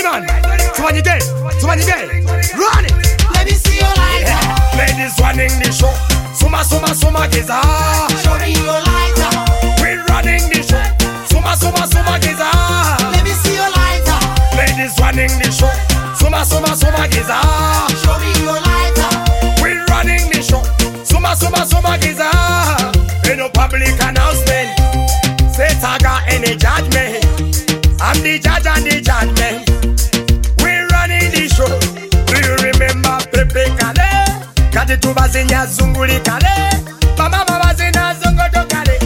on. Somebody there. Run it. Let me see your lighter. Ladies running the show. Suma giza. Show me your lighter. We're running the show. Suma giza. Let me see your lighter. Ladies running the show. Suma giza. Show me your lighter. We're running the show. Suma giza. In no public announcement. Say taga any judgment. I'm the judge and the judgment. We're running the show. Do you remember Pepe Kale? Kati tubazinya zunguli kale. Mama bazina zungoto kale.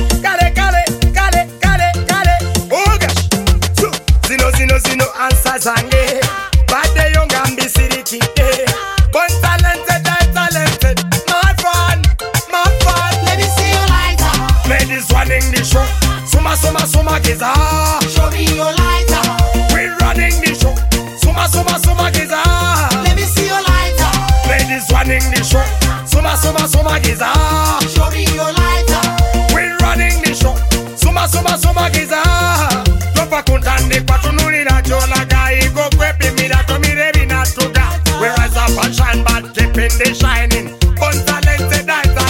Kale. Oh gosh. Zino answer zange. Bade yonga mbisiri kite. Born talented. My fun. Let me see your lighter. Ladies running the show. Suma giza. Show me your lighter. We're running the show. Suma giza. Let me see your lighter. Ladies running the show. Suma giza. Show me your lighter. We're running the show. Suma giza. Topa kuntande kwa tunuli na jola gai go kwepi mira to mirebi na tuga. We rise up and shine but keeping the shining. Born talented.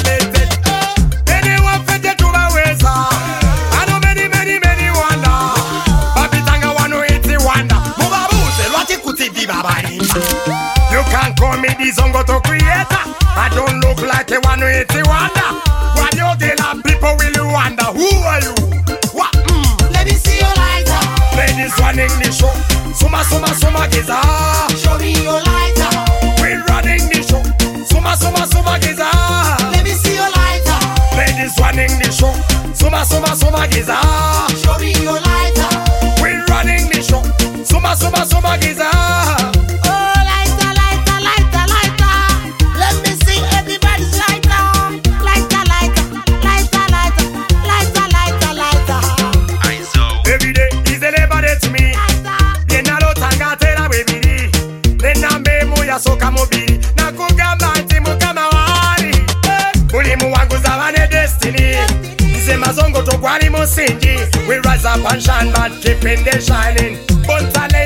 Anyone fete tubaweza. I know many wonder. Babitanga 180 wonder. Mubabuze lwati kuti bibabani. You can't call me the Zongoto creator. I don't look like a 180 wonder. When you deal and people will you wonder, who are you? What? Let me see your lighter. Ladies running the show. Suma giza. Show me your lighter. We're running the show. Suma giza. Let me see your lighter. Ladies running the show. Suma giza. Show me your lighter. We're running the show. Suma giza. Oh, lighter. Let me see everybody's lighter. Lighter. Every day is a labor day to me. Bienalo tanga tera webiri. Nena memu ya soka mobili. Na kugamba nti mukama wali. Mulimu wangu zawane destiny. Nze mazongo togwali musingi. We rise up and shine but keeping the shining. Born talented.